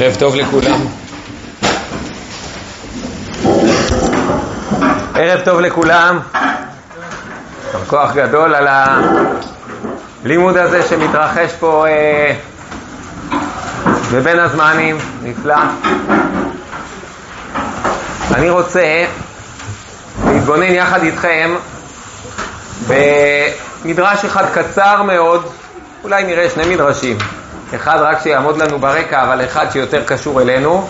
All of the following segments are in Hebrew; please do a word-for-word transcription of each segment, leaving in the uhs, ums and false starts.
ערב טוב לכולם. ערב טוב לכולם. כוח גדול על הלימוד הזה שמתרחש פה אה, בבין הזמנים. נפלא. אני רוצה להתבונן יחד איתכם במדרש אחד קצר מאוד. אולי נראה שני מדרשים, אחד רק שיעמוד לנו ברקע, אבל אחד שיותר קשור אלינו,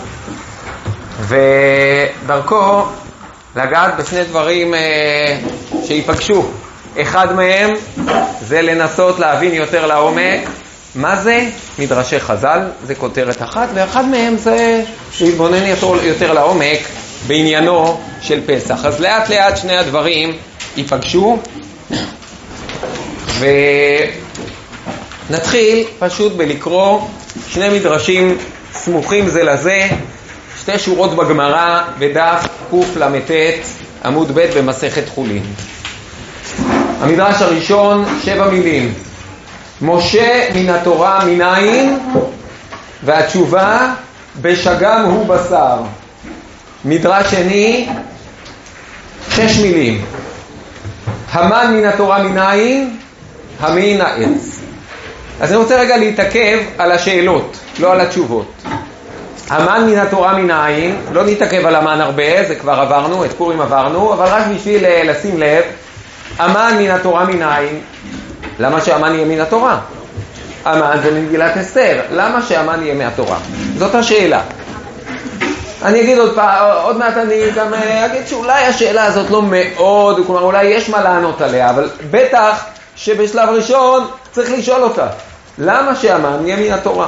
ודרכו לגעת בשני דברים אה, שיפגשו. אחד מהם זה לנסות להבין יותר לעומק מה זה מדרשי חז"ל, זה כותרת אחת, ואחד מהם זה להתבונן יותר, יותר לעומק בעניינו של פסח. אז לאט לאט שני הדברים ייפגשו, ונתחיל פשוט בלקרוא שני מדרשים סמוכים זה לזה, שתי שורות בגמרא בדף קל"ט עמוד ב' במסכת חולין. המדרש הראשון, שבע מילים. משה מן התורה מנין? והתשובה, בשגם הוא בשר. מדרש שני, שש מילים. המן מן התורה מנין? המין העץ. אז אני רוצה רגע להתעכב על השאלות, לא על התשובות. המן מן התורה מנין, לא נתעכב על המן הרבה, זה כבר עברנו, את פורים עברנו, אבל רק בשביל לשים לב, המן מן התורה מנין, למה שהמן יהיה מן התורה? המן זה מגילת אסתר, למה שהמן יהיה מהתורה? זאת השאלה. אני אגיד עוד פעם, עוד מעט אני גם אגיד שאולי השאלה הזאת לא מאוד, כלומר אולי יש מה לענות עליה, אבל בטח שבשלב ראשון צריך לשאול אותה, למה שהמן יהיה מן התורה?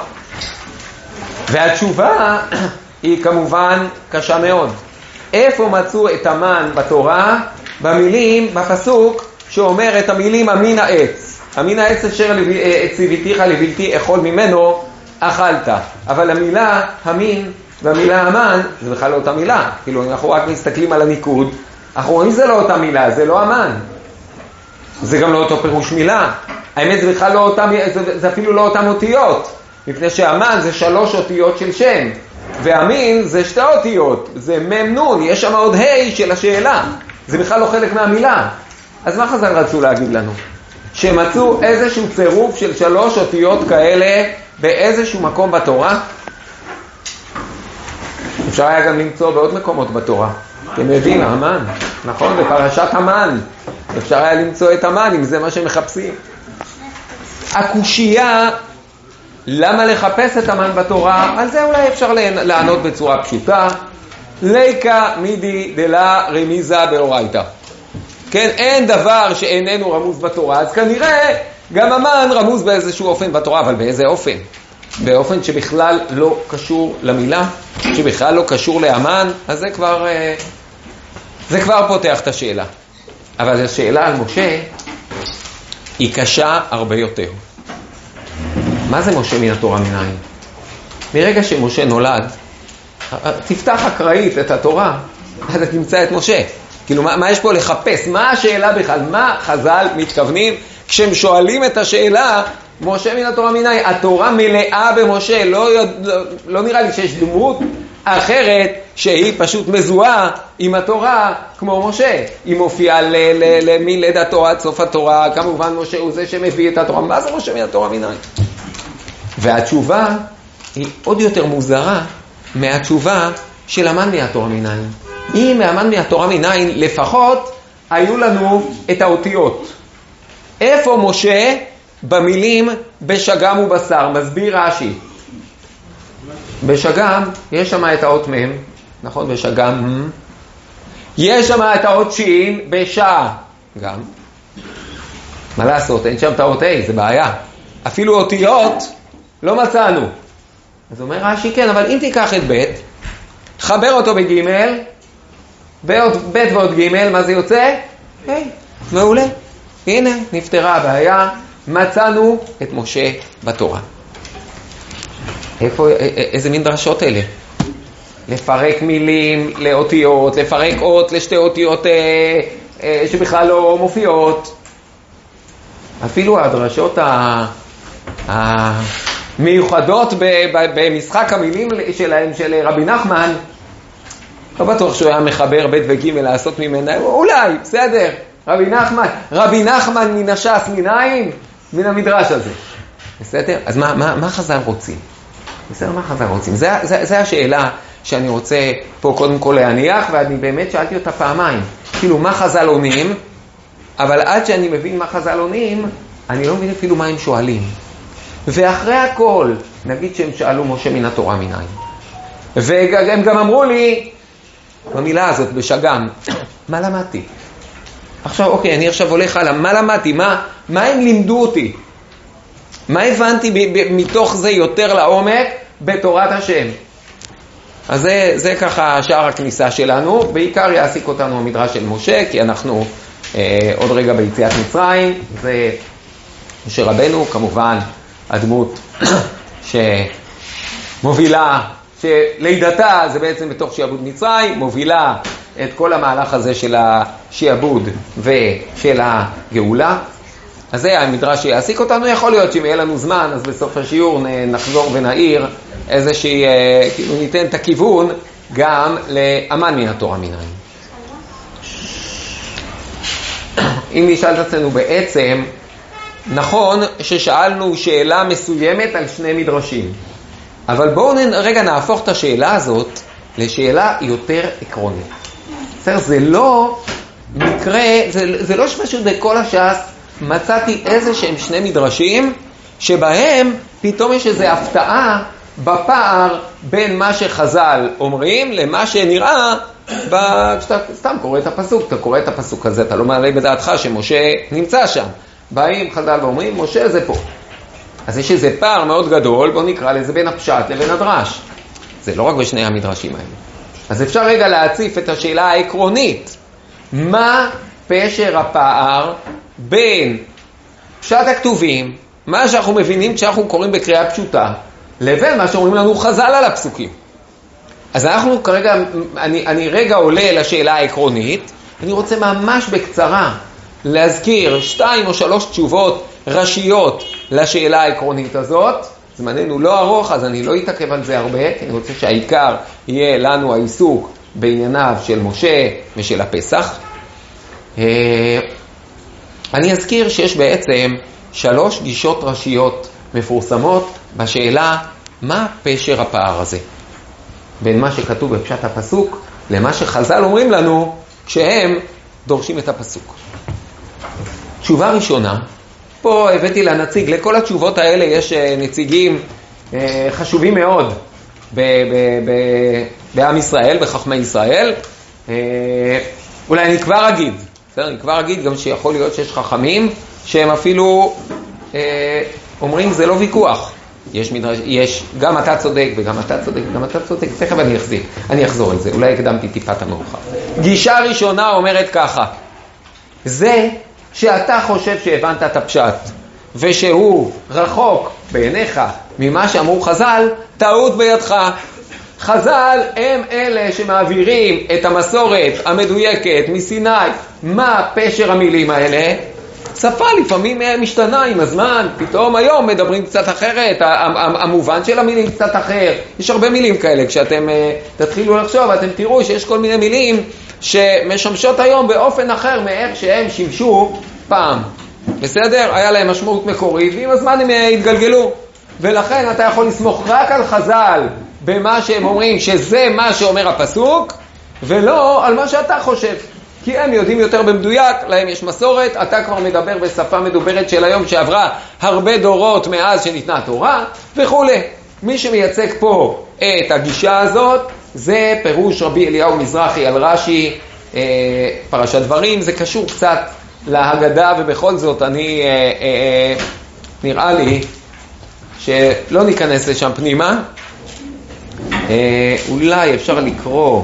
והתשובה היא כמובן קשה מאוד. איפה מצאו את המן בתורה? במילים, בפסוק שאומר את המילים המין העץ. המין העץ אשר ציוויתיך לבלתי אכול ממנו אכלת. אבל המילה המין והמילה המן זה בכלל לא אותה מילה. כאילו אנחנו רק מסתכלים על הניקוד, אנחנו רואים זה לא אותה מילה, זה לא המן. זה גם לא אותו פירוש מילה. האמת זה בכלל לא אותם, זה, זה אפילו לא אותם אותיות. מפני שהמן זה שלוש אותיות של שם, והמין זה שתי אותיות, זה מם נון, יש שם עוד ה' של השאלה, זה בכלל לא חלק מהמילה. אז מה חז"ל רצו להגיד לנו? שמצאו איזשהו צירוף של שלוש אותיות כאלה באיזשהו מקום בתורה? אפשר היה גם למצוא בעוד מקומות בתורה. אתם יודעים, המן, נכון? בפרשת המן אפשר היה למצוא את המן, אם זה מה שמחפשים. הקושייה למה לחפש את המן בתורה? על זה אולי אפשר לענות בצורה פשוטה. ליקה מידי דלה רמיזה באורייתא. כן, אין דבר שאיננו רמוז בתורה, אז כנראה גם המן רמוז באיזשהו אופן בתורה, אבל באיזה אופן? באופן שבכלל לא קשור למילה, שבכלל לא קשור לאמן, אז זה כבר, זה כבר פותח את השאלה. אבל השאלה על משה היא קשה הרבה יותר. מה זה משה מן התורה מנין? מרגע שמשה נולד, תפתח אקראית את התורה, אז תמצא את משה. כאילו, מה, מה יש פה לחפש? מה השאלה בכלל? מה חז"ל מתכוונים כשהם שואלים את השאלה, משה מן התורה מנין? התורה מלאה במשה, לא, לא, לא נראה לי שיש דמות אחרת שהיא פשוט מזוהה עם התורה כמו משה. היא מופיעה מלידתו עד סוף התורה, כמובן משה הוא זה שמביא את התורה. מה זה משה מן התורה מנין? והתשובה היא עוד יותר מוזרה מהתשובה של המן מהתורה מנין. אם מהמן מהתורה מנין לפחות היו לנו את האותיות. איפה משה במילים בשגם ובשר? מסביר רש"י. בשגם יש שם את האות מם, נכון? בשגם. יש שם את האות שין בשע גם. מה לעשות? אין שם את האות ה', זה בעיה. אפילו אותיות לא מצאנו. אז אומר רש"י כן, אבל אם תיקח את ב', חבר אותו בג', ב' ועוד ג', מה זה יוצא? היי, מעולה. הנה, נפתרה הבעיה, מצאנו את משה בתורה. איפה, איזה מין דרשות אלה? לפרק מילים לאותיות, לפרק אות לשתי אותיות אה, אה, שבכלל לא מופיעות. אפילו הדרשות ה... ה... מיוחדות במשחק המילים שלהם, של רבי נחמן, לא בטוח שהוא היה מחבר בית וג' לעשות ממנה, אולי, בסדר, רבי נחמן, רבי נחמן מן הש"ס מנין? מן המדרש הזה. בסדר? אז מה, מה, מה חז"ל רוצים? בסדר, מה חז"ל רוצים? זה, זה, זה השאלה שאני רוצה פה קודם כל להניח, ואני באמת שאלתי אותה פעמיים. כאילו, מה חז"ל עונים? אבל עד שאני מבין מה חז"ל עונים, אני לא מבין אפילו מה הם שואלים. ואחרי הכל, נגיד שהם שאלו משה מן התורה מנין. והם גם אמרו לי, במילה הזאת, בשגם, מה למדתי? עכשיו, אוקיי, אני עכשיו הולך הלאה, מה למדתי? מה, מה הם לימדו אותי? מה הבנתי ב- ב- מתוך זה יותר לעומק בתורת השם? אז זה, זה ככה שער הכניסה שלנו, בעיקר יעסיק אותנו המדרש של משה, כי אנחנו אה, עוד רגע ביציאת מצרים, זה משה רבנו, כמובן הדמות שמובילה, שלידתה זה בעצם בתוך שיעבוד מצרים, מובילה את כל המהלך הזה של השיעבוד ושל הגאולה. אז זה המדרש שיעסיק אותנו. יכול להיות שאם יהיה לנו זמן, אז בסוף השיעור נחזור ונעיר איזושהי, כאילו ניתן את הכיוון גם לאמן מן התורה מנין. אם נשאל את עצמנו בעצם, נכון ששאלנו שאלה מסוימת על שני מדרשים, אבל בואו רגע נהפוך את השאלה הזאת לשאלה יותר עקרונית. בסדר, זה לא מקרה, זה, זה לא שפשוט בכל הש"ס מצאתי איזה שהם שני מדרשים שבהם פתאום יש איזו הפתעה בפער בין מה שחז"ל אומרים למה שנראה כשאתה סתם קורא את הפסוק, אתה קורא את הפסוק הזה, אתה לא מעלה בדעתך שמשה נמצא שם. באים חז"ל ואומרים, משה זה פה. אז יש איזה פער מאוד גדול, בוא נקרא לזה בין הפשט לבין הדרש. זה לא רק בשני המדרשים האלה. אז אפשר רגע להציף את השאלה העקרונית. מה פשר הפער בין פשט הכתובים, מה שאנחנו מבינים כשאנחנו קוראים בקריאה פשוטה, לבין מה שאומרים לנו חז"ל על הפסוקים? אז אנחנו כרגע, אני, אני רגע עולה לשאלה העקרונית, אני רוצה ממש בקצרה להזכיר שתיים או שלוש תשובות ראשיות לשאלה העקרונית הזאת. זמננו לא ארוך, אז אני לא אתעכב על זה הרבה, כי אני רוצה שהעיקר יהיה לנו העיסוק בענייניו של משה ושל הפסח. אני אזכיר שיש בעצם שלוש גישות ראשיות מפורסמות בשאלה מה פשר הפער הזה בין מה שכתוב בפשט הפסוק למה שחז"ל אומרים לנו כשהם דורשים את הפסוק. תשובה ראשונה, פה הבאתי לנציג, לכל התשובות האלה יש נציגים חשובים מאוד ב- ב- ב- בעם ישראל, בחכמי ישראל. אולי אני כבר אגיד, בסדר? אני כבר אגיד גם שיכול להיות שיש חכמים שהם אפילו אומרים זה לא ויכוח. יש מדרש, יש, גם אתה צודק וגם אתה צודק וגם אתה צודק. תכף אני אחזיר, אני אחזור על זה, אולי הקדמתי טיפת המאוחר. גישה ראשונה אומרת ככה, זה שאתה חושב שהבנת את הפשט ושהוא רחוק בעיניך ממה שאמרו חז"ל, טעות בידך. חז"ל הם אלה שמעבירים את המסורת המדויקת מסיני. מה פשר המילים האלה? שפה לפעמים משתנה עם הזמן, פתאום היום מדברים קצת אחרת, המובן של המילים קצת אחר. יש הרבה מילים כאלה, כשאתם תתחילו לחשוב, אתם תראו שיש כל מיני מילים שמשמשות היום באופן אחר מאיך שהם שימשו פעם. בסדר? היה להם משמעות מקורית, ועם הזמן הם התגלגלו. ולכן אתה יכול לסמוך רק על חז"ל במה שהם אומרים שזה מה שאומר הפסוק, ולא על מה שאתה חושב. כי הם יודעים יותר במדויק, להם יש מסורת, אתה כבר מדבר בשפה מדוברת של היום שעברה הרבה דורות מאז שניתנה התורה וכו'. מי שמייצג פה את הגישה הזאת זה פירוש רבי אליהו מזרחי על רש"י, אה, פרשת דברים. זה קשור קצת להגדה, ובכל זאת אני אה, אה, נראה לי שלא ניכנס לשם פנימה. אה, אולי אפשר לקרוא,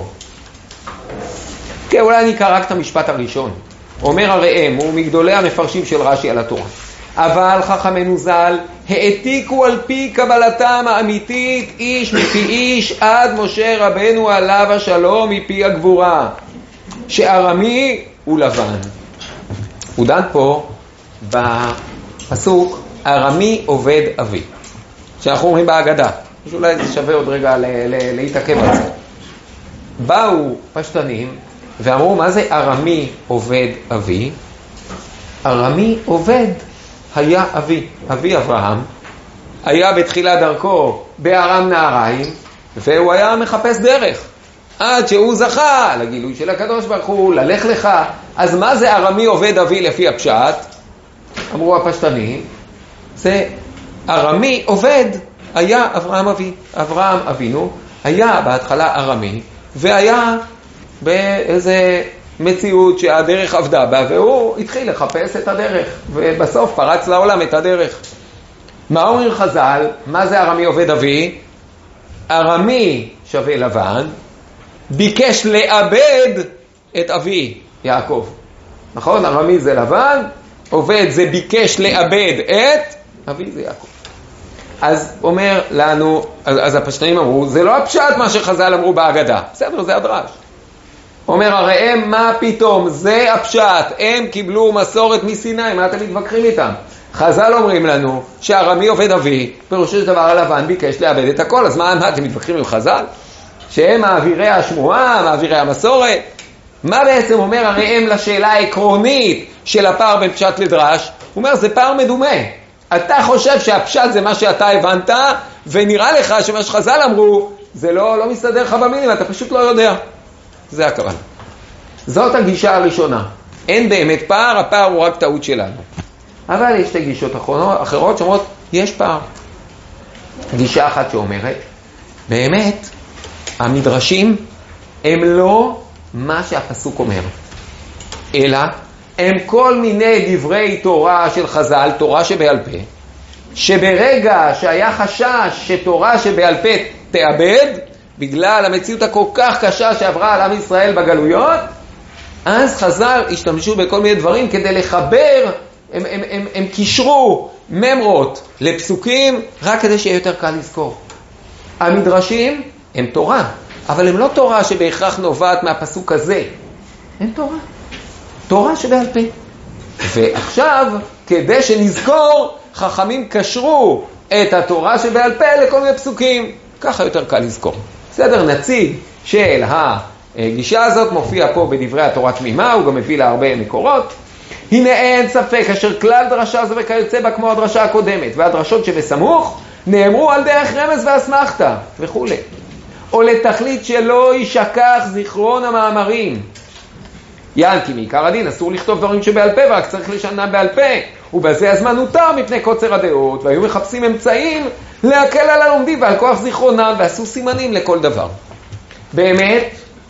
כן, אולי אני אקרא רק את המשפט הראשון. אומר הראם, הוא מגדולי המפרשים של רש"י על התורה. אבל חכמינו ז"ל העתיקו על פי קבלתם האמיתית איש מפי איש עד משה רבנו עליו השלום מפי הגבורה, שארמי הוא לבן. הוא דן פה בפסוק ארמי עובד אבי. שאנחנו אומרים בהגדה. אז אולי זה שווה עוד רגע ל- ל- להתעכב על זה. באו פשטנים ואמרו, מה זה ארמי עובד אבי? ארמי עובד היה אבי, אבי אברהם, היה בתחילת דרכו בארם נהריים, והוא היה מחפש דרך, עד שהוא זכה לגילוי של הקדוש ברוך הוא, ללך לך. אז מה זה ארמי עובד אבי לפי הפשט? אמרו הפשטנים, זה ארמי עובד היה אברהם אבי. אברהם אבינו היה בהתחלה ארמי, והיה באיזה מציאות שהדרך עבדה בה, והוא התחיל לחפש את הדרך, ובסוף פרץ לעולם את הדרך. מה אומרים חז"ל? מה זה ארמי עובד אבי? ארמי שווה לבן, ביקש לאבד את אבי יעקב. נכון? ארמי זה לבן, עובד זה ביקש לאבד את אבי זה יעקב. אז אומר לנו, אז, אז הפשטנים אמרו, זה לא הפשט מה שחז"ל אמרו בהגדה. בסדר, זה הדרש. אומר, הרי הם, מה פתאום? זה הפשט. הם קיבלו מסורת מסיני, מה אתם מתווכחים איתם? חז"ל אומרים לנו שהארמי עובד אבי, פירושו של דבר הלבן ביקש לאבד את הכל. אז מה, מה אתם מתווכחים עם חז"ל? שהם מעבירי השמועה, מעבירי המסורת? מה בעצם אומר הרי הם לשאלה העקרונית של הפער בין פשט לדרש? הוא אומר, זה פער מדומה. אתה חושב שהפשט זה מה שאתה הבנת, ונראה לך שמה שחז"ל אמרו, זה לא, לא מסתדר לך במילים, אתה פשוט לא יודע. זה הכוונה. זאת הגישה הראשונה. אין באמת פער, הפער הוא רק טעות שלנו. אבל יש שתי גישות אחרות שאומרות, יש פער. גישה אחת שאומרת, באמת, המדרשים הם לא מה שהפסוק אומר, אלא הם כל מיני דברי תורה של חז"ל, תורה שבעל פה, שברגע שהיה חשש שתורה שבעל פה תאבד, בגלל המציאות הכל כך קשה שעברה על עם ישראל בגלויות, אז חז"ל השתמשו בכל מיני דברים כדי לחבר, הם, הם, הם, הם קישרו ממרות לפסוקים רק כדי שיהיה יותר קל לזכור. המדרשים הם תורה, אבל הם לא תורה שבהכרח נובעת מהפסוק הזה. הם תורה. תורה שבעל פה. ועכשיו, כדי שנזכור, חכמים קשרו את התורה שבעל פה לכל מיני פסוקים. ככה יותר קל לזכור. בסדר, נציג של הגישה הזאת מופיע פה בדברי התורה תמימה, הוא גם מביא לה הרבה מקורות. הנה אין ספק אשר כלל דרשה זו וכיוצא בה כמו הדרשה הקודמת, והדרשות שבסמוך נאמרו על דרך רמז ואסמכתה וכו'. או לתכלית שלא יישכח זיכרון המאמרים. יען כי מעיקר הדין אסור לכתוב דברים שבעל פה, ורק צריך לשנה בעל פה, ובזה הזמן הותר מפני קוצר הדעות, והיו מחפשים אמצעים להקל על הלומדים ועל כוח זיכרונם, ועשו סימנים לכל דבר. באמת,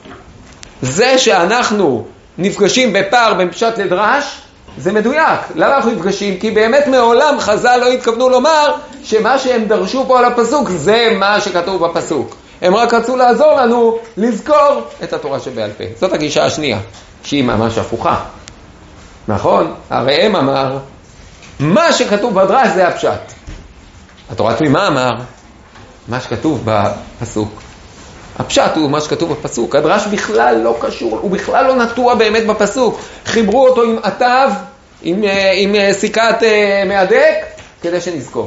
זה שאנחנו נפגשים בפער בין פשט לדרש, זה מדויק. למה אנחנו נפגשים? כי באמת מעולם חז"ל לא התכוונו לומר שמה שהם דרשו פה על הפסוק זה מה שכתוב בפסוק. הם רק רצו לעזור לנו לזכור את התורה שבעל פה. זאת הגישה השנייה, שהיא ממש הפוכה. נכון? הרי הם אמר, מה שכתוב בדרש זה הפשט. התורה תמימה אמר, מה שכתוב בפסוק. הפשט הוא מה שכתוב בפסוק. הדרש בכלל לא קשור, הוא בכלל לא נטוע באמת בפסוק. חיברו אותו עם עטב, עם, עם סיכת מהדק, כדי שנזכור.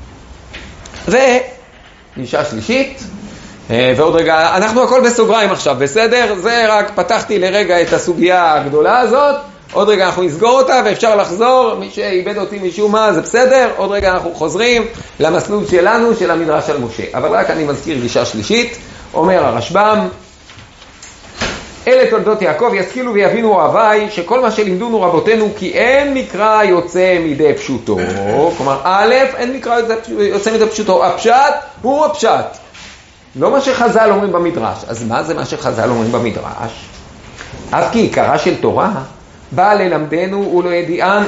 וגישה שלישית, ועוד רגע, אנחנו הכל בסוגריים עכשיו, בסדר? זה רק פתחתי לרגע את הסוגיה הגדולה הזאת, עוד רגע אנחנו נסגור אותה ואפשר לחזור, מי שאיבד אותי משום מה זה בסדר, עוד רגע אנחנו חוזרים למסלול שלנו של המדרש על משה. אבל רק אני מזכיר גישה שלישית, אומר הרשב"ם, אלה תולדות יעקב ישכילו ויבינו אוהביי שכל מה שלימדונו רבותינו כי אין מקרא יוצא מידי פשוטו. כלומר א', אין מקרא יוצא מידי פשוטו, הפשט הוא הפשט, לא מה שחז"ל אומרים במדרש. אז מה זה מה שחז"ל אומרים במדרש? אף כי עיקרה של תורה בא ללמדנו ולהודיען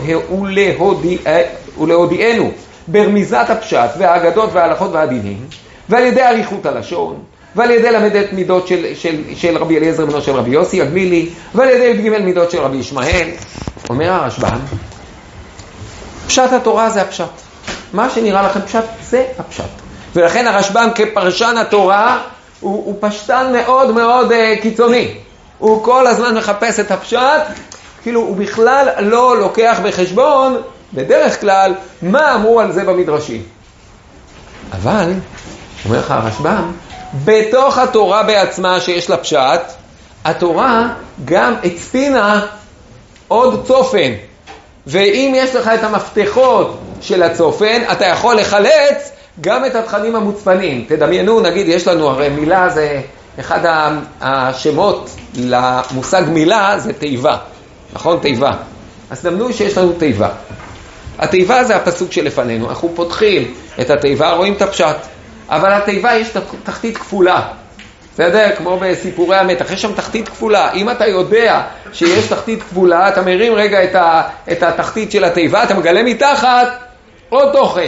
ולהודיענו ברמיזת הפשט והאגדות וההלכות והדינים, ועל ידי עריכות הלשון, ועל ידי למדת מידות של, של, של רבי אליעזר בנו של רבי יוסי הגלילי, ועל ידי י"ג מידות של רבי ישמעאל. אומר הרשב"ם, פשט התורה זה הפשט. מה שנראה לכם פשט זה הפשט. ולכן הרשב"ם כפרשן התורה הוא, הוא פשטן מאוד מאוד uh, קיצוני. הוא כל הזמן מחפש את הפשט, כאילו הוא בכלל לא לוקח בחשבון, בדרך כלל, מה אמרו על זה במדרשים. אבל, אומר לך הרשב"ם, בתוך התורה בעצמה שיש לה פשט, התורה גם הצפינה עוד צופן. ואם יש לך את המפתחות של הצופן, אתה יכול לחלץ גם את התכנים המוצפנים. תדמיינו, נגיד, יש לנו, הרי מילה זה, אחד השמות למושג מילה זה תיבה. נכון? תיבה. אז דמיינו שיש לנו תיבה. התיבה זה הפסוק שלפנינו. אנחנו פותחים את התיבה, רואים את הפשט. אבל התיבה יש תחתית כפולה. בסדר? כמו בסיפורי המתח, יש שם תחתית כפולה. אם אתה יודע שיש תחתית כפולה, אתה מרים רגע את, ה, את התחתית של התיבה, אתה מגלה מתחת עוד תוכן.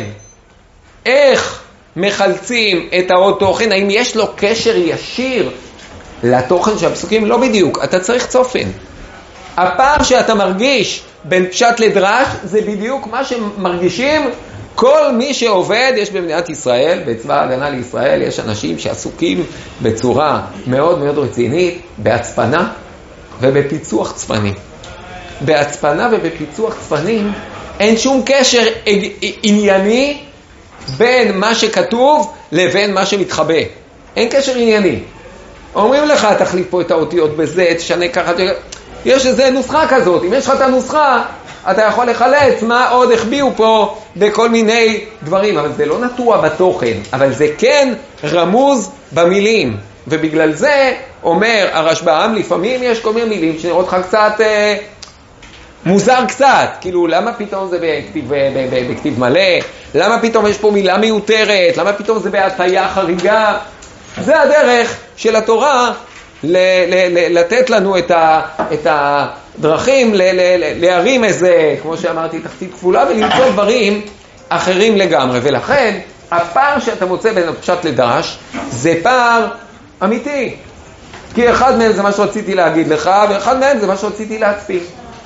איך מחלצים את העוד תוכן? האם יש לו קשר ישיר לתוכן של הפסוקים? לא בדיוק. אתה צריך צופן. הפער שאתה מרגיש בין פשט לדרש, זה בדיוק מה שמרגישים כל מי שעובד. יש במדינת ישראל, בצבא ההגנה לישראל, יש אנשים שעסוקים בצורה מאוד מאוד רצינית, בהצפנה ובפיצוח צפנים. בהצפנה ובפיצוח צפנים אין שום קשר ענייני בין מה שכתוב לבין מה שמתחבא. אין קשר ענייני. אומרים לך, תחליף פה את האותיות בזה, תשנה ככה. יש איזו נוסחה כזאת. אם יש לך את הנוסחה, אתה יכול לחלץ מה עוד החביאו פה בכל מיני דברים, אבל זה לא נטוע בתוכן, אבל זה כן רמוז במילים. ובגלל זה אומר הרשב"ם, לפעמים יש כל מיני מילים שנראות לך קצת אה, מוזר קצת, כאילו למה פתאום זה בכתיב, בכתיב מלא, למה פתאום יש פה מילה מיותרת, למה פתאום זה בהטיה חריגה. זה הדרך של התורה ל- ל- ל- לתת לנו את, ה- את הדרכים ל- ל- ל- להרים איזה, כמו שאמרתי, תחתית כפולה, ולמצוא דברים אחרים לגמרי. ולכן הפער שאתה מוצא בין הפשט לדרש זה פער אמיתי, כי אחד מהם זה מה שרציתי להגיד לך, ואחד מהם זה מה שרציתי להצפיע.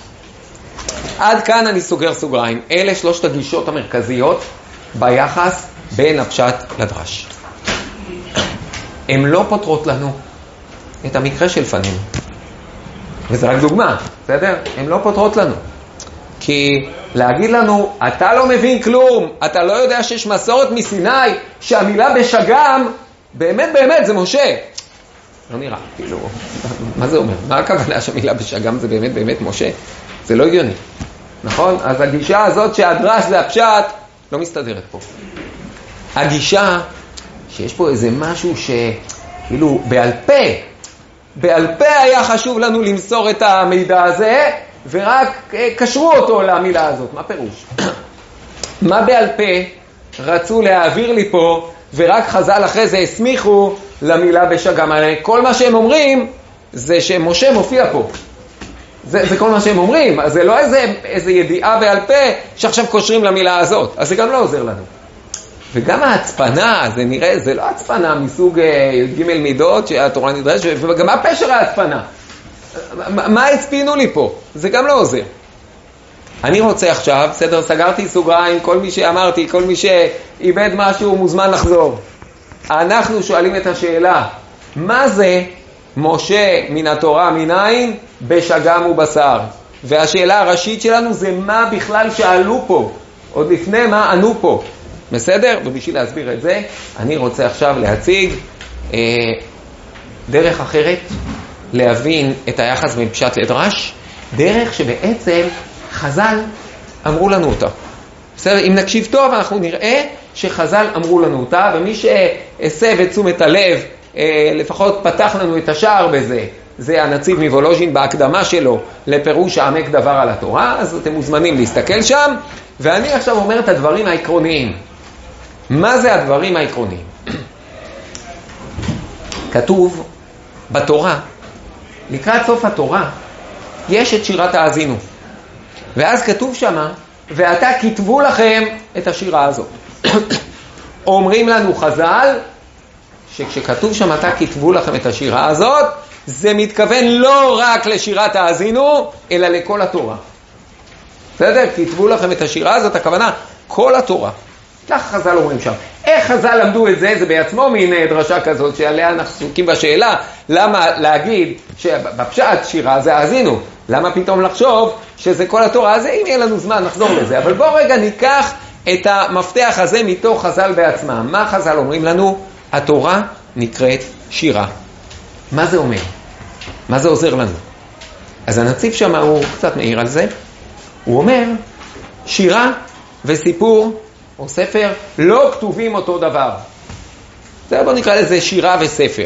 עד כאן אני סוגר סוגריים. אלה שלושת הגישות המרכזיות ביחס בין הפשט לדרש. הן לא פותרות לנו את המקרה של פנינו. וזה רק דוגמה, בסדר? הן לא פותרות לנו. כי להגיד לנו, אתה לא מבין כלום, אתה לא יודע שיש מסורת מסיני, שהמילה בשגם, באמת באמת זה משה. לא נראה, כאילו, מה זה אומר? מה הכוונה שהמילה בשגם זה באמת באמת משה? זה לא הגיוני. נכון? אז הגישה הזאת שהדרש זה הפשט, לא מסתדרת פה. הגישה שיש פה איזה משהו שכאילו בעל פה, בעל פה היה חשוב לנו למסור את המידע הזה, ורק קשרו אותו למילה הזאת. מה פירוש? מה בעל פה רצו להעביר לי פה, ורק חז"ל אחרי זה הסמיכו למילה בשגם? הרי כל מה שהם אומרים זה שמשה מופיע פה. זה, זה כל מה שהם אומרים. אז זה לא איזה, איזה ידיעה בעל פה שעכשיו קושרים למילה הזאת. אז זה גם לא עוזר לנו. וגם ההצפנה, זה נראה, זה לא הצפנה מסוג ג' מידות שהתורה נדרשת, וגם מה פשר ההצפנה? מה הצפינו לי פה? זה גם לא עוזר. אני רוצה עכשיו, בסדר, סגרתי סוגריים, כל מי שאמרתי, כל מי שאיבד משהו מוזמן לחזור. אנחנו שואלים את השאלה, מה זה משה מן התורה מניין בשגם ובשר? והשאלה הראשית שלנו זה מה בכלל שאלו פה, עוד לפני מה ענו פה. בסדר? ובשביל להסביר את זה, אני רוצה עכשיו להציג אה, דרך אחרת להבין את היחס בין פשט לדרש, דרך שבעצם חז"ל אמרו לנו אותה. בסדר? אם נקשיב טוב, אנחנו נראה שחז"ל אמרו לנו אותה, ומי שהסב את תשומת הלב, אה, לפחות פתח לנו את השער בזה, זה הנציב מוולוז'ין בהקדמה שלו לפירוש העמק דבר על התורה, אז אתם מוזמנים להסתכל שם, ואני עכשיו אומר את הדברים העקרוניים. מה זה הדברים העקרוניים? כתוב בתורה, לקראת סוף התורה, יש את שירת האזינו. ואז כתוב שמה, ואתה כתבו לכם את השירה הזאת. אומרים לנו חז"ל, שכשכתוב שם אתה כתבו לכם את השירה הזאת, זה מתכוון לא רק לשירת האזינו, אלא לכל התורה. בסדר? כתבו לכם את השירה הזאת, הכוונה, כל התורה. כך חז"ל אומרים שם. איך חז"ל למדו את זה? זה בעצמו מין דרשה כזאת שעליה אנחנו עסוקים בשאלה, למה להגיד שבפשט שירה זה האזינו? למה פתאום לחשוב שזה כל התורה? אז אם יהיה לנו זמן נחזור לזה. אבל בואו רגע ניקח את המפתח הזה מתוך חז"ל בעצמם. מה חז"ל אומרים לנו? התורה נקראת שירה. מה זה אומר? מה זה עוזר לנו? אז הנציב שם הוא קצת מעיר על זה. הוא אומר, שירה וסיפור או ספר לא כתובים אותו דבר. זה בוא נקרא לזה שירה וספר.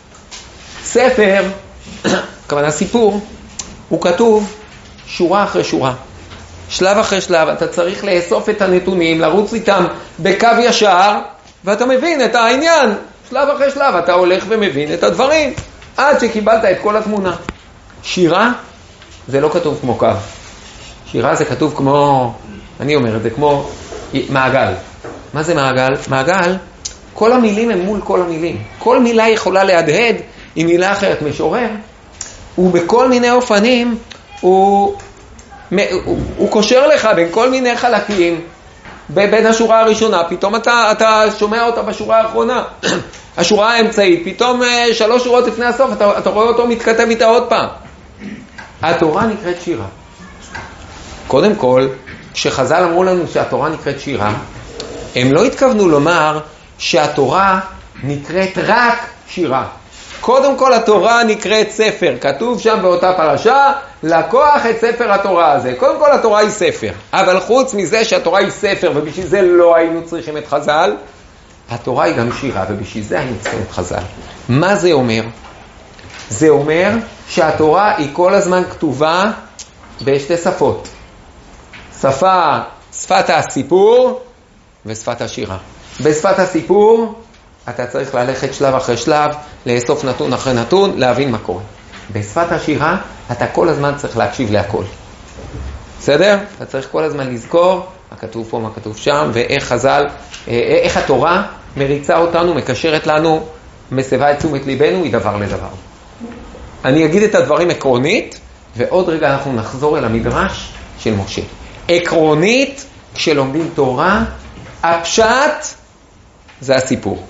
ספר, כמובן סיפור, הוא כתוב שורה אחרי שורה. שלב אחרי שלב, אתה צריך לאסוף את הנתונים, לרוץ איתם בקו ישר, ואתה מבין את העניין. שלב אחרי שלב, אתה הולך ומבין את הדברים, עד שקיבלת את כל התמונה. שירה, זה לא כתוב כמו קו. שירה זה כתוב כמו, אני אומר את זה, כמו מעגל. מה זה מעגל? מעגל, כל המילים הם מול כל המילים. כל מילה יכולה להדהד עם מילה אחרת. משורר, ובכל מיני אופנים, הוא... הוא, הוא קושר לך בין כל מיני חלקים בין השורה הראשונה, פתאום אתה, אתה שומע אותה בשורה האחרונה. השורה האמצעית, פתאום שלוש שורות לפני הסוף, אתה, אתה רואה אותו מתכתב איתה עוד פעם. התורה נקראת שירה. קודם כל, כשחז"ל אמרו לנו שהתורה נקראת שירה, הם לא התכוונו לומר שהתורה נקראת רק שירה. קודם כל התורה נקראת ספר, כתוב שם באותה פרשה, לקוח את ספר התורה הזה. קודם כל התורה היא ספר, אבל חוץ מזה שהתורה היא ספר, ובשביל זה לא היינו צריכים את חז"ל, התורה היא גם שירה, ובשביל זה היינו צריכים את חז"ל. מה זה אומר? זה אומר שהתורה היא כל הזמן כתובה בשתי שפות. שפה, שפת הסיפור ושפת השירה. בשפת הסיפור אתה צריך ללכת שלב אחרי שלב, לאסוף נתון אחרי נתון, להבין מה קורה. בשפת השירה אתה כל הזמן צריך להקשיב להכל. בסדר? אתה צריך כל הזמן לזכור מה כתוב פה, מה כתוב שם, ואיך חז"ל, איך התורה מריצה אותנו, מקשרת לנו, מסבה את תשומת ליבנו מדבר לדבר. אני אגיד את הדברים עקרונית, ועוד רגע אנחנו נחזור אל המדרש של משה. עקרונית, כשלומדים תורה, הפשט זה הסיפור.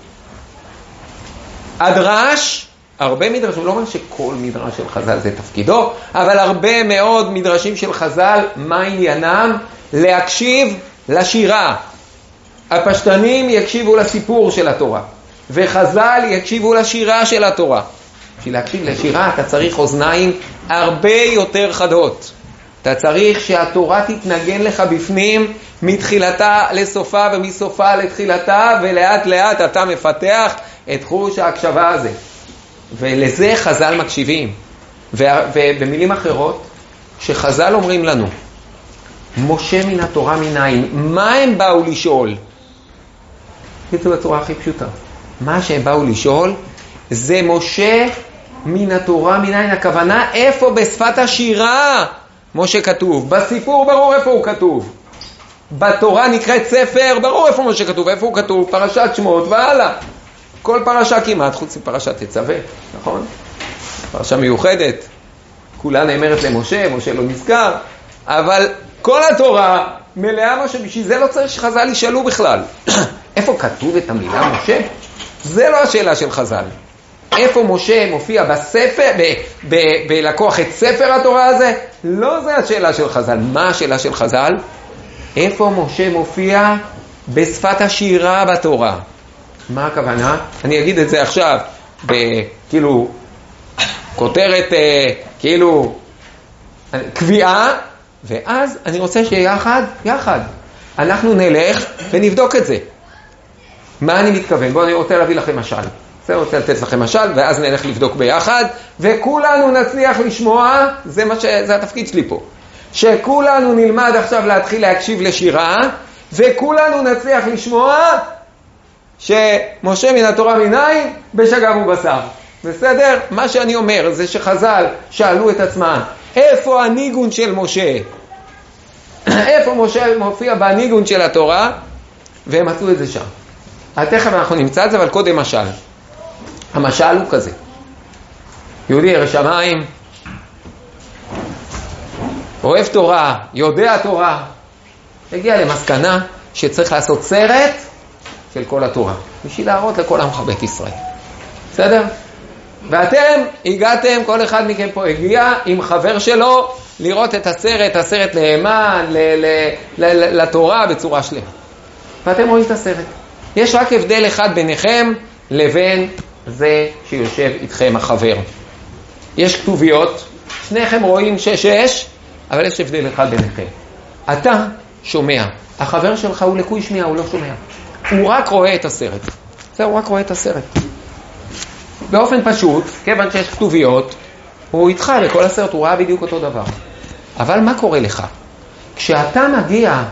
הדרש, הרבה מדרשים, לא אומר שכל מדרש של חז"ל זה תפקידו, אבל הרבה מאוד מדרשים של חז"ל, מה עניינם? להקשיב לשירה. הפשטנים יקשיבו לסיפור של התורה, וחז"ל יקשיבו לשירה של התורה. בשביל להקשיב לשירה אתה צריך אוזניים הרבה יותר חדות. אתה צריך שהתורה תתנגן לך בפנים מתחילתה לסופה ומסופה לתחילתה, ולאט לאט אתה מפתח את חוש ההקשבה הזה. ולזה חז"ל מקשיבים. ובמילים אחרות, שחז"ל אומרים לנו, משה מן התורה מנין, מה הם באו לשאול? זה בצורה הכי פשוטה. מה שהם באו לשאול זה משה מן התורה מנין. הכוונה איפה בשפת השירה משה כתוב. בסיפור ברור איפה הוא כתוב. בתורה נקראת ספר, ברור איפה משה כתוב. איפה הוא כתוב? פרשת שמות והלאה. כל פרשה כמעט, חוץ מפרשת תצווה, נכון? פרשה מיוחדת, כולה נאמרת למשה, משה לא נזכר, אבל כל התורה מלאה משה, בשביל זה לא צריך שחז"ל ישאלו בכלל. איפה כתוב את המילה משה? זה לא השאלה של חז"ל. איפה משה מופיע בספר, ב- ב- בלקוח את ספר התורה הזה? לא זה השאלה של חז"ל. מה השאלה של חז"ל? איפה משה מופיע בשפת השירה בתורה? מה הכוונה? אני אגיד את זה עכשיו, כאילו, כותרת, כאילו, קביעה, ואז אני רוצה שיחד, יחד, אנחנו נלך ונבדוק את זה. מה אני מתכוון? בואו, אני רוצה להביא לכם משל. אני רוצה לתת לכם משל, ואז נלך לבדוק ביחד, וכולנו נצליח לשמוע, זה, מה ש... זה התפקיד שלי פה. שכולנו נלמד עכשיו להתחיל להקשיב לשירה, וכולנו נצליח לשמוע שמשה מן התורה מנין בשגב ובשר. בסדר? מה שאני אומר זה שחז"ל שאלו את עצמם, איפה הניגון של משה? איפה משה מופיע בניגון של התורה? והם מצאו את זה שם. אז תכף אנחנו נמצא את זה, אבל קודם משל. המשל הוא כזה. יהודי ירא שמיים, אוהב תורה, יודע תורה, הגיע למסקנה שצריך לעשות סרט של כל התורה, בשביל להראות לכל עמך בית ישראל. בסדר? ואתם הגעתם, כל אחד מכם פה הגיע עם חבר שלו לראות את הסרט, הסרט נאמן ל- ל- ל- לתורה בצורה שלמה. ואתם רואים את הסרט. יש רק הבדל אחד ביניכם לבין זה שיושב איתכם החבר. יש כתוביות, שניכם רואים שש-שש, אבל יש הבדל אחד ביניכם. אתה שומע, החבר שלך הוא לקוי שמיעה, הוא לא שומע. הוא רק רואה את הסרט. זה, הוא רק רואה את הסרט. באופן פשוט, כיוון שיש כתוביות, הוא איתך לכל הסרט, הוא ראה בדיוק אותו דבר. אבל מה קורה לך? כשאתה מגיע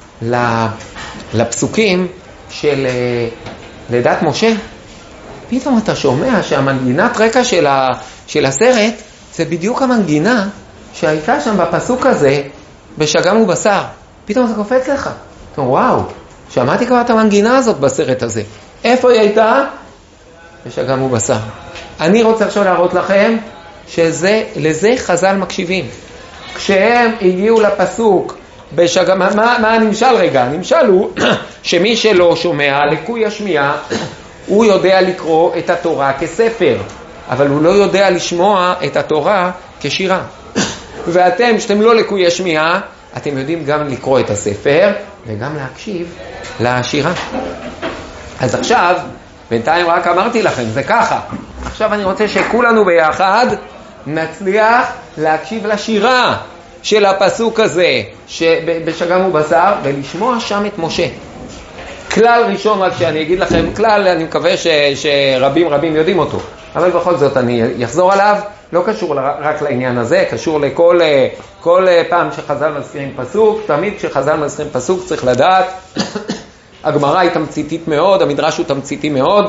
לפסוקים של לידת משה, פתאום אתה שומע שהמנגינת רקע של, ה, של הסרט זה בדיוק המנגינה שהייתה שם בפסוק הזה בשגם ובשר. פתאום זה קופץ לך. אתה אומר, וואו, שמעתי כבר את המנגינה הזאת בסרט הזה. איפה היא הייתה? בשגם ובשר. אני רוצה עכשיו להראות לכם שזה, לזה חז"ל מקשיבים. כשהם הגיעו לפסוק בשגם, מה, מה הנמשל רגע? הנמשל הוא שמי שלא שומע, לקוי השמיעה, הוא יודע לקרוא את התורה כספר, אבל הוא לא יודע לשמוע את התורה כשירה. ואתם, שאתם לא לקוי השמיעה, אתם יודעים גם לקרוא את הספר וגם להקשיב לשירה. אז עכשיו, בינתיים רק אמרתי לכם, זה ככה. עכשיו אני רוצה שכולנו ביחד נצליח להקשיב לשירה של הפסוק הזה בשגם ובשר ולשמוע שם את משה. כלל ראשון, רק שאני אגיד לכם, כלל אני מקווה ש, שרבים רבים יודעים אותו, אבל בכל זאת אני אחזור עליו, לא קשור רק לעניין הזה, קשור לכל כל פעם שחז"ל מזכירים פסוק, תמיד כשחז"ל מזכירים פסוק צריך לדעת, הגמרא היא תמציתית מאוד, המדרש הוא תמציתי מאוד,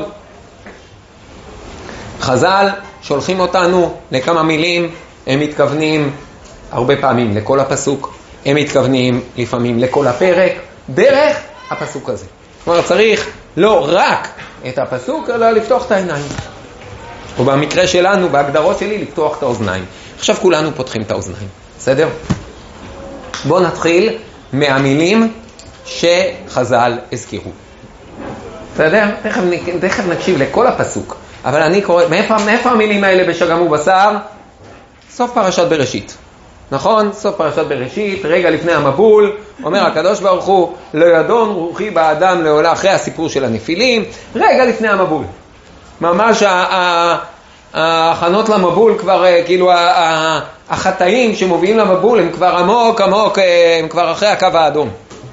חז"ל שולחים אותנו לכמה מילים, הם מתכוונים הרבה פעמים לכל הפסוק, הם מתכוונים לפעמים לכל הפרק, דרך הפסוק הזה. כלומר, צריך לא רק את הפסוק, אלא לפתוח את העיניים. ובמקרה שלנו, בהגדרות שלי, לפתוח את האוזניים. עכשיו כולנו פותחים את האוזניים. בסדר? בואו נתחיל מהמילים שחז"ל הזכירו. בסדר? תכף, תכף נקשיב לכל הפסוק. אבל אני קורא, מאיפה, מאיפה המילים האלה בשגם ובשר? סוף פרשת בראשית. נכון? סוף פרשת בראשית, רגע לפני המבול, אומר הקדוש ברוך הוא, לא ידון רוחי באדם לעולה, אחרי הסיפור של הנפילים, רגע לפני המבול. ממש ההכנות למבול כבר, כאילו החטאים שמובילים למבול, הם כבר עמוק עמוק, הם כבר אחרי הקו האדום.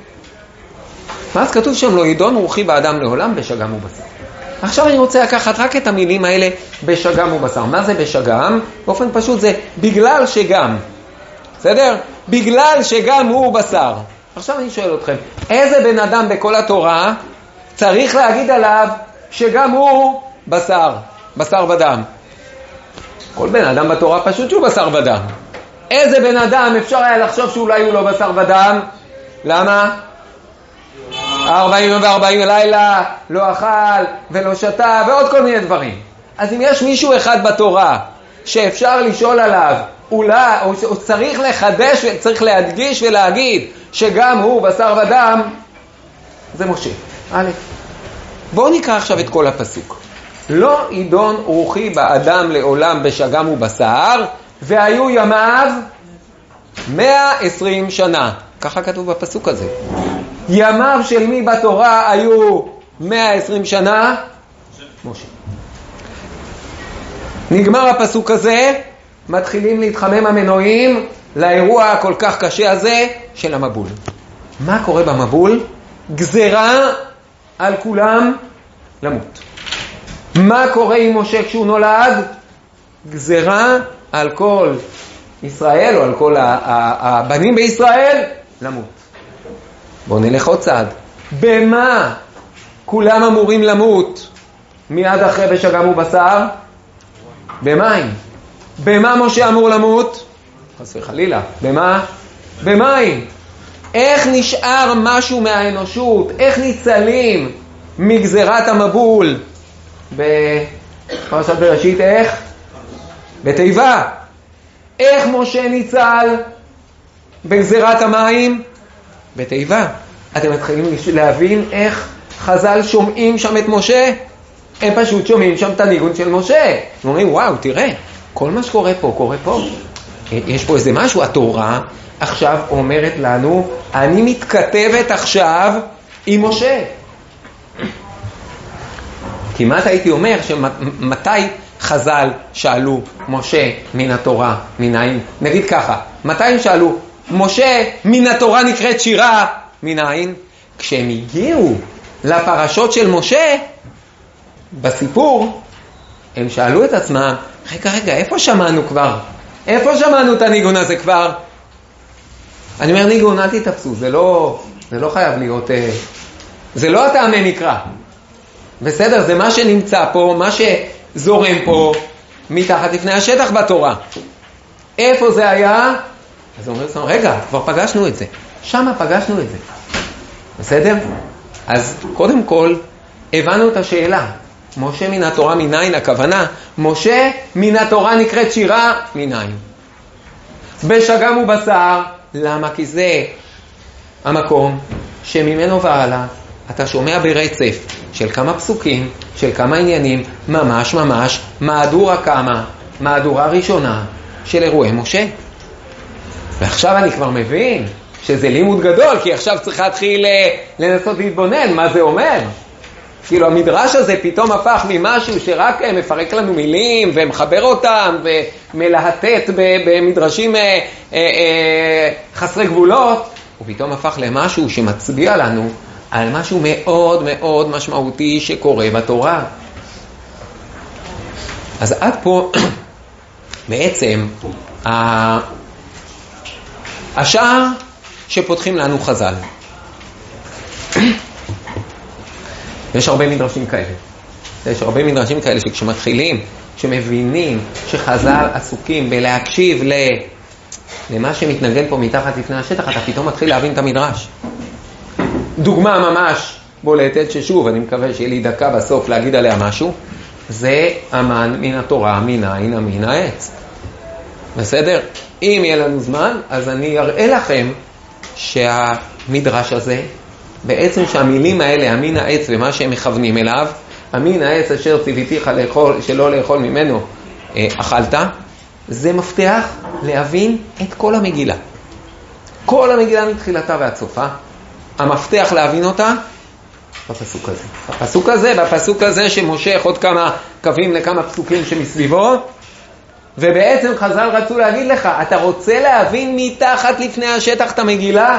ואז כתוב שם, לא ידון רוחי באדם לעולם בשגם ובשר. עכשיו אני רוצה לקחת רק את המילים האלה בשגם ובשר. מה זה בשגם? באופן פשוט זה בגלל שגם. בסדר? בגלל שגם הוא בשר. עכשיו אני שואל אתכם, איזה בן אדם בכל התורה צריך להגיד עליו שגם הוא בשר, בשר ודם? כל בן אדם בתורה פשוט שהוא בשר ודם. איזה בן אדם אפשר היה לחשוב שאולי הוא לא בשר ודם? למה? ארבעים וארבעים לילה לא אכל ולא שתה ועוד כל מיני דברים. אז אם יש מישהו אחד בתורה שאפשר לשאול עליו, אולי, או, או צריך לחדש, צריך להדגיש ולהגיד שגם הוא בשר ודם, זה משה. א', בואו נקרא עכשיו את כל הפסוק. לא ידון רוחי באדם לעולם בשגם ובשר, והיו ימיו מאה ועשרים שנה. ככה כתוב בפסוק הזה. ימיו של מי בתורה היו מאה ועשרים שנה? משה. נגמר הפסוק הזה, מתחילים להתחמם המנועים לאירוע הכל כך קשה הזה של המבול. מה קורה במבול? גזרה על כולם למות. מה קורה עם משה כשהוא נולד? גזרה על כל ישראל או על כל הבנים בישראל למות. בואו נלך עוד צעד. במה כולם אמורים למות מיד אחרי בשגם ובשר? במים. במה משה אמור למות? חס וחלילה. במה? במים. איך נשאר משהו מהאנושות? איך ניצלים מגזרת המבול? בפרשת בראשית איך? בתיבה. איך משה ניצל בגזרת המים? בתיבה. אתם מתחילים להבין איך חז"ל שומעים שם את משה? הם פשוט שומעים שם את הניגון של משה. הם אומרים, וואו, תראה, כל מה שקורה פה, קורה פה. יש פה איזה משהו, התורה עכשיו אומרת לנו, אני מתכתבת עכשיו עם משה. כמעט הייתי אומר שמתי חז"ל שאלו משה מן התורה מנין? נגיד ככה, מתי הם שאלו משה מן התורה נקראת שירה מנין? כשהם הגיעו לפרשות של משה בסיפור, הם שאלו את עצמם, רגע רגע, איפה שמענו כבר? איפה שמענו את הניגון הזה כבר? אני אומר ניגון, אל תתפסו, זה לא, זה לא חייב להיות, זה לא הטעמי מקרא. בסדר, זה מה שנמצא פה, מה שזורם פה מתחת לפני השטח בתורה. איפה זה היה? אז הוא אומר, רגע, כבר פגשנו את זה. שמה פגשנו את זה. בסדר? אז קודם כל, הבנו את השאלה. משה מן התורה מנין? הכוונה, משה מן התורה נקראת שירה מנין. בשגם ובשר, למה? כי זה המקום שממנו והלאה אתה שומע ברצף של כמה פסוקים, של כמה עניינים, ממש ממש מהדורה כמה, מהדורה ראשונה של אירועי משה. ועכשיו אני כבר מבין שזה לימוד גדול, כי עכשיו צריך להתחיל לנסות להתבונן מה זה אומר. כאילו המדרש הזה פתאום הפך ממשהו שרק מפרק לנו מילים ומחבר אותם ומלהטט במדרשים אה, אה, אה, חסרי גבולות, הוא פתאום הפך למשהו שמצביע לנו על משהו מאוד מאוד משמעותי שקורה בתורה. אז עד פה בעצם השער שפותחים לנו חז"ל. יש הרבה מדרשים כאלה. יש הרבה מדרשים כאלה שכשמתחילים, כשמבינים שחז"ל עסוקים בלהקשיב ל... למה שמתנגן פה מתחת לפני השטח, אתה פתאום מתחיל להבין את המדרש. דוגמה ממש בולטת, ששוב, אני מקווה שיהיה לי דקה בסוף להגיד עליה משהו, זה אמן מן התורה, מנין מן העץ. בסדר? אם יהיה לנו זמן, אז אני אראה לכם שהמדרש הזה, בעצם שהמילים האלה, אמין העץ ומה שהם מכוונים אליו, אמין העץ אשר ציוויתיך לאכול, שלא לאכול ממנו אה, אכלת, זה מפתח להבין את כל המגילה. כל המגילה מתחילתה ועד סופה, המפתח להבין אותה בפסוק הזה. בפסוק הזה, בפסוק הזה שמושך עוד כמה קווים לכמה פסוקים שמסביבו, ובעצם חז"ל רצו להגיד לך, אתה רוצה להבין מתחת לפני השטח את המגילה?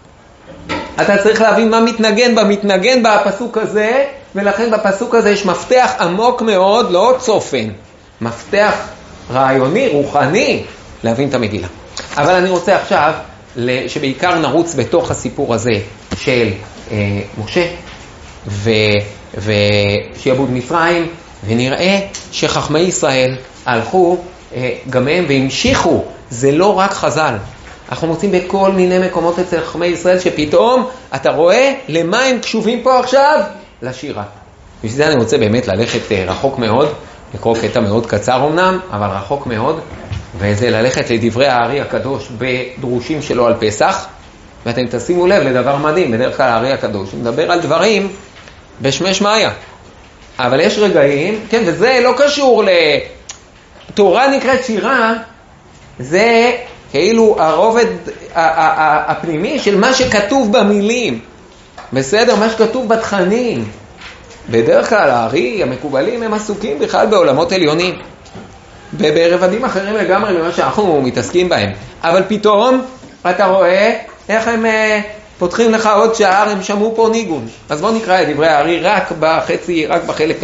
אתה צריך להבין מה מתנגן במתנגן בפסוק הזה, ולכן בפסוק הזה יש מפתח עמוק מאוד, לא צופן, מפתח רעיוני, רוחני, להבין את המגילה. אבל אני רוצה עכשיו שבעיקר נרוץ בתוך הסיפור הזה של אה, משה ו, ושיעבוד מצרים, ונראה שחכמי ישראל הלכו אה, גם הם והמשיכו. זה לא רק חז"ל, אנחנו מוצאים בכל מיני מקומות אצל חכמי ישראל שפתאום אתה רואה למה הם קשובים פה עכשיו? לשירה. בשביל זה אני רוצה באמת ללכת רחוק מאוד, לקרוא קטע מאוד קצר אמנם, אבל רחוק מאוד, וזה ללכת לדברי הארי הקדוש בדרושים שלו על פסח, ואתם תשימו לב לדבר מדהים, בדרך כלל הארי הקדוש מדבר על דברים בשמש מאיה, אבל יש רגעים, כן, וזה לא קשור לתורה נקראת שירה, זה כאילו הרובד הפנימי של מה שכתוב במילים, בסדר? מה שכתוב בתכנים. בדרך כלל הארי, המקובלים, הם עסוקים בכלל בעולמות עליונים, ברבדים אחרים לגמרי ממה שאנחנו מתעסקים בהם. אבל פתאום אתה רואה איך הם פותחים לך עוד שער, הם שמעו פה ניגון. אז בואו נקרא את דברי הארי רק בחצי, רק בחלק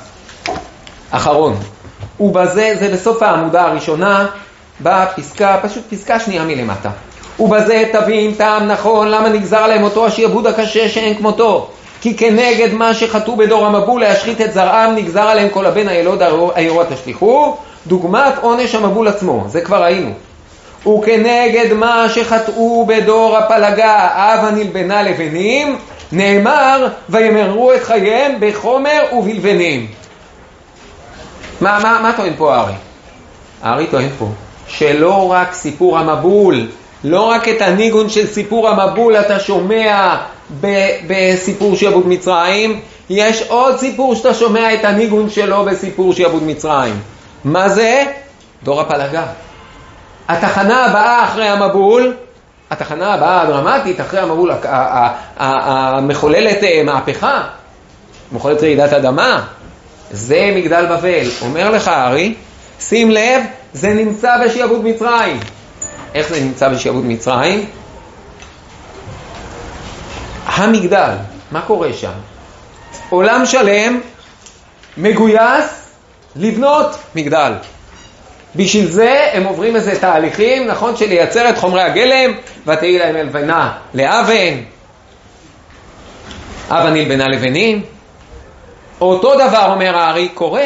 האחרון. ובזה, זה בסוף העמודה הראשונה, בפסקה, פשוט פסקה שנייה מלמטה. ובזה תבין טעם נכון למה נגזר עליהם אותו השיעבוד הקשה שאין כמותו. כי כנגד מה שחטאו בדור המבול להשחית את זרעם נגזר עליהם כל הבן הילוד האירוע תשליחו, דוגמת עונש המבול עצמו, זה כבר ראינו. וכנגד מה שחטאו בדור הפלגה אבה נלבנה לבנים, נאמר וימרו את חייהם בחומר ובלבנים. מה, מה, מה טוען פה הארי? הארי טוען פה שלא רק סיפור המבול, לא רק את הניגון של סיפור המבול אתה שומע ב- בסיפור שיעבוד מצרים, יש עוד סיפור שאתה שומע את הניגון שלו בסיפור שיעבוד מצרים. מה זה? דור הפלגה. התחנה הבאה אחרי המבול התחנה הבאה הדרמטית אחרי המבול המחוללת מהפכה, מחוללת רעידת אדמה, זה מגדל בבל. אומר לך ארי, שים לב, זה נמצא בשעבוד מצרים. איך זה נמצא בשעבוד מצרים? המגדל, מה קורה שם? עולם שלם מגויס לבנות מגדל. בשביל זה הם עוברים איזה תהליכים, נכון, של לייצר את חומרי הגלם, ותהי להם לבנה לאבן, אבן ילבנה לבנים. אותו דבר, אומר הארי, קורה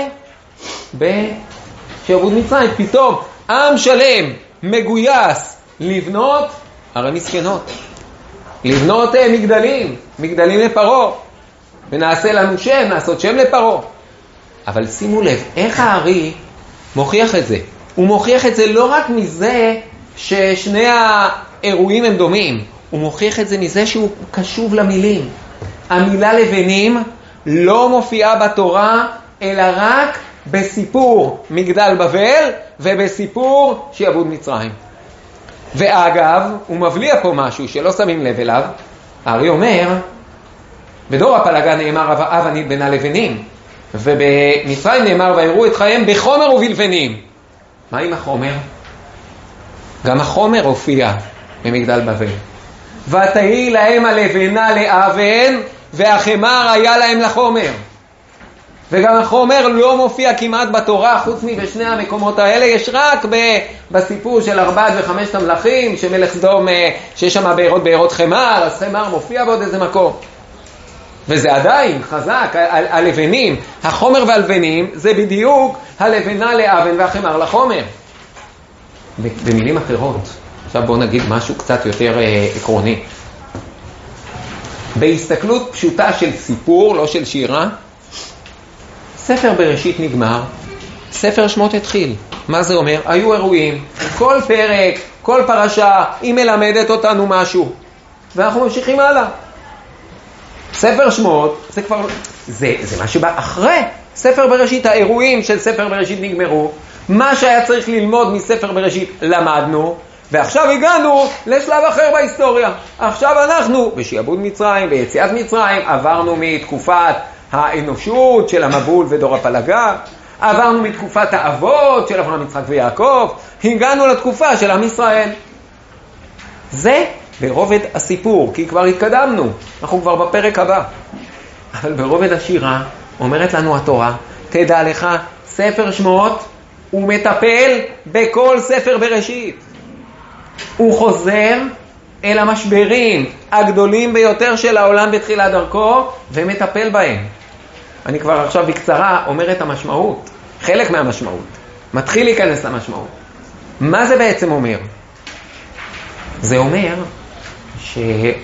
בשעבוד מצרים. פתאום עם שלם מגויס לבנות, הרי מסכנות, לבנות מגדלים, מגדלים לפרו, ונעשה לנו שם, נעשות שם לפרו. אבל שימו לב, איך הארי מוכיח את זה? הוא מוכיח את זה לא רק מזה ששני האירועים הם דומים, הוא מוכיח את זה מזה שהוא קשוב למילים. המילה לבנים לא מופיעה בתורה, אלא רק בסיפור מגדל בבל ובסיפור שעבוד מצרים. ואגב, הוא מבליע פה משהו שלא שמים לב אליו. הארי אומר, בדור הפלגה נאמר אבן ילבנה לבנים, ובמצרים נאמר ויראו את חייהם בחומר ובלבנים. מה עם החומר? גם החומר הופיע במגדל בבל. ותהי להם הלבנה לאבן והחמר היה להם לחומר. וגם החומר לא מופיע כמעט בתורה, חוץ מבשני המקומות האלה. יש רק בסיפור של ארבעת וחמשת המלכים, שמלך סדום, שיש שם בארות בארות חמר, אז חמר מופיע בעוד איזה מקום. וזה עדיין חזק, הלבנים, החומר והלבנים, זה בדיוק הלבנה לאבן והחמר לחומר. במילים אחרות, עכשיו בואו נגיד משהו קצת יותר עקרוני. בהסתכלות פשוטה של סיפור, לא של שירה, ספר בראשית נגמר, ספר שמות התחיל. מה זה אומר? היו אירועים, כל פרק, כל פרשה, היא מלמדת אותנו משהו, ואנחנו ממשיכים הלאה. ספר שמות, זה כבר, זה, זה מה שבא אחרי. ספר בראשית, האירועים של ספר בראשית נגמרו, מה שהיה צריך ללמוד מספר בראשית למדנו, ועכשיו הגענו לשלב אחר בהיסטוריה. עכשיו אנחנו בשעבוד מצרים, ביציאת מצרים, עברנו מתקופת האנושות של המבול ודור הפלגה, עברנו מתקופת האבות של אברהם, יצחק ויעקב, הגענו לתקופה של עם ישראל. זה ברובד הסיפור, כי כבר התקדמנו, אנחנו כבר בפרק הבא. אבל ברובד השירה אומרת לנו התורה, תדע לך, ספר שמות הוא מטפל בכל ספר בראשית. הוא חוזר אל המשברים הגדולים ביותר של העולם בתחילת דרכו ומטפל בהם. אני כבר עכשיו בקצרה אומר את המשמעות, חלק מהמשמעות. מתחיל להיכנס למשמעות. מה זה בעצם אומר? זה אומר ש...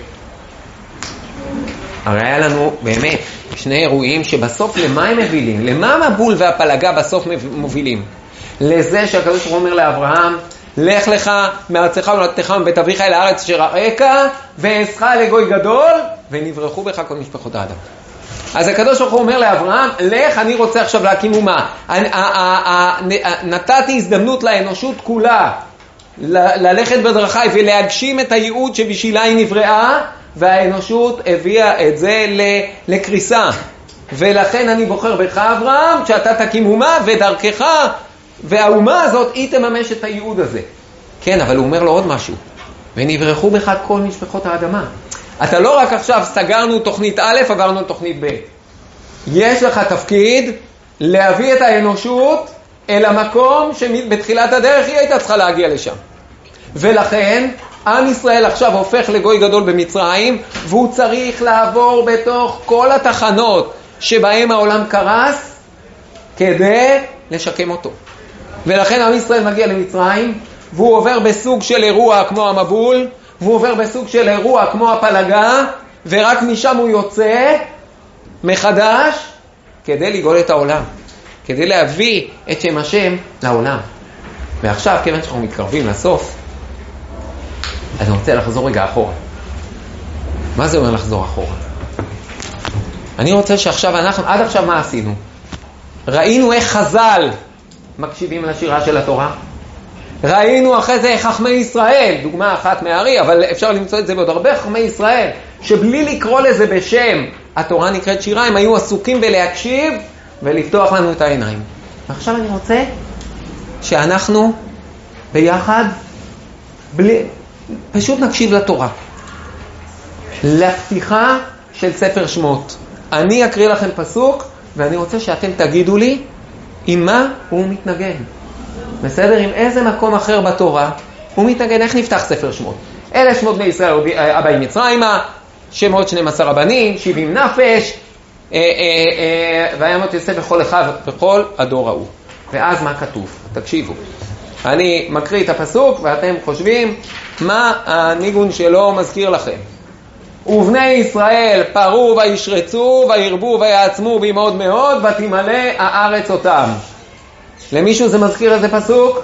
הרי היה לנו באמת שני אירועים שבסוף למה הם מובילים? למה המבול והפלגה בסוף מובילים? לזה שהקדוש ברוך הוא אומר לאברהם, לך לך מארצך ומולדתך מבית אביך אל הארץ אשר אראך ואעשך לגוי גדול ונברחו בך כל משפחות האדם. אז הקדוש ברוך הוא אומר לאברהם, לך, אני רוצה עכשיו להקים אומה. נתתי הזדמנות לאנושות כולה ללכת בדרכי ולהגשים את הייעוד שבשבילה היא נבראה, והאנושות הביאה את זה לקריסה. ולכן אני בוחר בך אברהם, שאתה תקים אומה ודרכך, והאומה הזאת היא תממש את הייעוד הזה. כן, אבל הוא אומר לו עוד משהו. ונברחו בך כל משפחות האדמה. אתה לא רק עכשיו סגרנו תוכנית א', עברנו תוכנית ב'. יש לך תפקיד להביא את האנושות אל המקום שבתחילת הדרך היא הייתה צריכה להגיע לשם. ולכן עם ישראל עכשיו הופך לגוי גדול במצרים, והוא צריך לעבור בתוך כל התחנות שבהם העולם קרס כדי לשקם אותו. ולכן עם ישראל מגיע למצרים, והוא עובר בסוג של אירוע כמו המבול, והוא עובר בסוג של אירוע כמו הפלגה, ורק משם הוא יוצא מחדש כדי לגאול את העולם, כדי להביא את שם השם לעולם. ועכשיו, כיוון שאנחנו מתקרבים לסוף, אז אני רוצה לחזור רגע אחורה. מה זה אומר לחזור אחורה? אני רוצה שעכשיו אנחנו, עד עכשיו מה עשינו? ראינו איך חז"ל מקשיבים לשירה של התורה, ראינו אחרי זה חכמי ישראל, דוגמה אחת מהארי, אבל אפשר למצוא את זה בעוד הרבה חכמי ישראל, שבלי לקרוא לזה בשם, התורה נקראת שירה, הם היו עסוקים בלהקשיב ולפתוח לנו את העיניים. עכשיו אני רוצה שאנחנו ביחד, בלי, פשוט נקשיב לתורה. לפתיחה של ספר שמות. אני אקריא לכם פסוק, ואני רוצה שאתם תגידו לי עם מה הוא מתנגן. בסדר? עם איזה מקום אחר בתורה הוא מתנגן. איך נפתח ספר שמות? אלה שמות בני ישראל הבאים מצרימה, שמות שנים עשר הבנים, שבעים נפש, וימות יוסף בכל אחיו בכל הדור ההוא. ואז מה כתוב? תקשיבו. אני מקריא את הפסוק ואתם חושבים מה הניגון שלו מזכיר לכם. ובני ישראל פרו וישרצו וירבו ויעצמו במאוד מאוד ותמלא הארץ אותם. למישהו זה מזכיר איזה פסוק?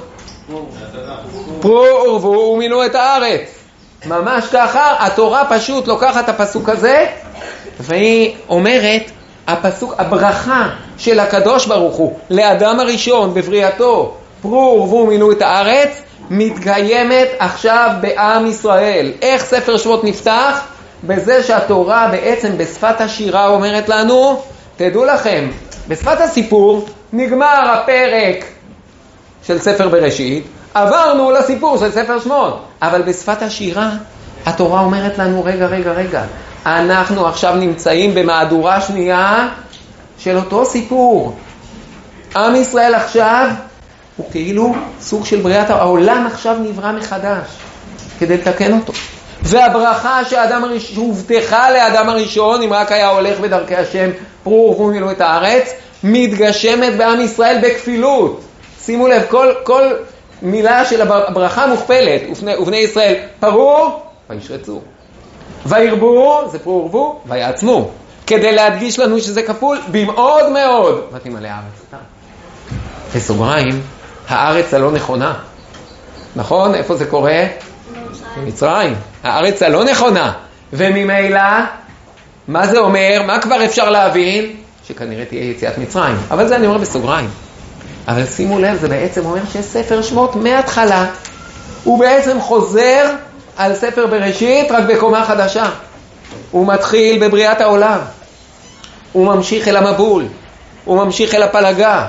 פרו ורבו ומילאו את הארץ. ממש ככה, התורה פשוט לוקחת את הפסוק הזה והיא אומרת, הפסוק, הברכה של הקדוש ברוך הוא לאדם הראשון בבריאתו, פרו ורבו ומילאו את הארץ, מתקיימת עכשיו בעם ישראל. איך ספר שמות נפתח? בזה שהתורה בעצם בשפת השירה אומרת לנו, תדעו לכם, בשפת הסיפור נגמר הפרק של ספר בראשית, עברנו לסיפור של ספר שמות, אבל בשפת השירה התורה אומרת לנו, רגע, רגע, רגע, אנחנו עכשיו נמצאים במהדורה שנייה של אותו סיפור. עם ישראל עכשיו הוא כאילו סוג של בריאת העולם, עכשיו נברא מחדש כדי לתקן אותו. והברכה שהאדם הראשון, שהובטחה לאדם הראשון, אם רק היה הולך בדרכי השם, פרו ורבו ומילאו את הארץ, מתגשמת בעם ישראל בכפילות. שימו לב, כל, כל מילה של הברכה מוכפלת. ובני, ובני ישראל פרו וישרצו. וירבו, זה פרו ורבו, ויעצמו. כדי להדגיש לנו שזה כפול במאוד מאוד. ותמלא הארץ. בסוגריים, הארץ הלא נכונה. נכון? איפה זה קורה? במצרים. הארץ הלא נכונה. וממילא, מה זה אומר? מה כבר אפשר להבין? שכנראה תהיה יציאת מצרים. אבל זה אני אומר בסוגריים. אבל שימו לב, זה בעצם אומר שספר שמות מההתחלה, הוא בעצם חוזר על ספר בראשית רק בקומה חדשה. הוא מתחיל בבריאת העולם. הוא ממשיך אל המבול. הוא ממשיך אל הפלגה.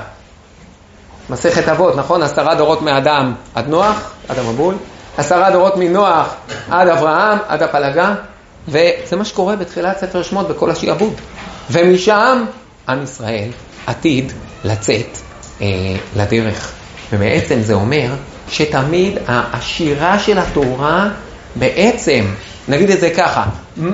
מסכת אבות, נכון? עשרה דורות מאדם עד נוח, עד המבול. עשרה דורות מנוח עד אברהם, עד הפלגה. וזה מה שקורה בתחילת ספר שמות בכל השיעבוד. ומשם עם ישראל עתיד לצאת אה, לדרך. ובעצם זה אומר שתמיד השירה של התורה בעצם, נגיד את זה ככה,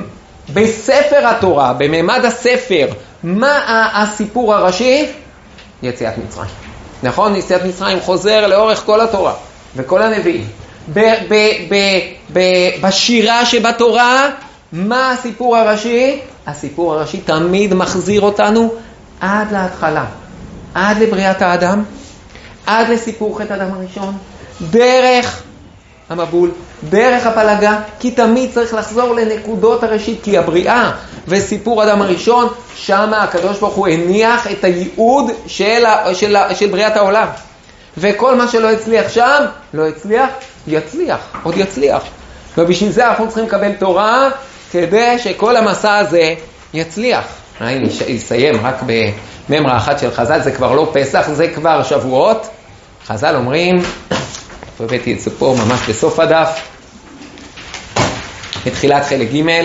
בספר התורה, בממד הספר, מה הסיפור הראשי? יציאת מצרים. נכון? יציאת מצרים חוזר לאורך כל התורה וכל הנביאים. ב- ב- ב- ב- בשירה שבתורה, מה הסיפור הראשי? הסיפור הראשי תמיד מחזיר אותנו עד להתחלה, עד לבריאת האדם, עד לסיפור חטא האדם הראשון, דרך המבול, דרך הפלגה, כי תמיד צריך לחזור לנקודות הראשית, כי הבריאה וסיפור אדם הראשון, שם הקדוש ברוך הוא הניח את הייעוד של, של, של בריאת העולם. וכל מה שלא הצליח שם, לא הצליח, יצליח, עוד יצליח. ובשביל זה אנחנו צריכים לקבל תורה, כדי שכל המסע הזה יצליח. אני אסיים רק בממרה אחת של חז"ל, זה כבר לא פסח, זה כבר שבועות. חז"ל אומרים, הבאתי את זה פה ממש בסוף הדף, בתחילת חלק ג',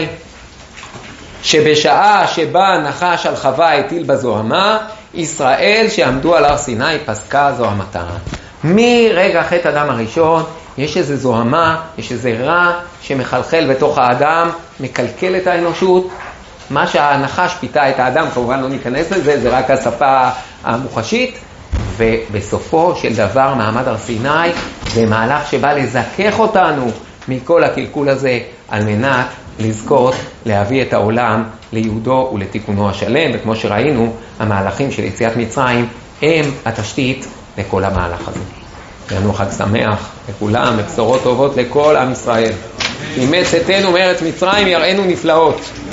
שבשעה שבה נחש על חווה הטיל בזוהמה, ישראל שעמדו על הר סיני פסקה זוהמתה. מרגע חטא אדם הראשון יש איזה זוהמה, יש איזה רע שמחלחל בתוך האדם, מקלקל את האנושות. מה שהנחש פיתה את האדם, כמובן לא ניכנס לזה, זה רק השפה המוחשית. ובסופו של דבר מעמד הר סיני זה מהלך שבא לזכך אותנו מכל הקלקול הזה, על מנת לזכות להביא את העולם ליהודו ולתיקונו השלם. וכמו שראינו, המהלכים של יציאת מצרים הם התשתית לכל המהלך הזה. ינו חג שמח לכולם, בשורות טובות לכל עם ישראל. אם צאתנו מארץ מצרים יראינו נפלאות.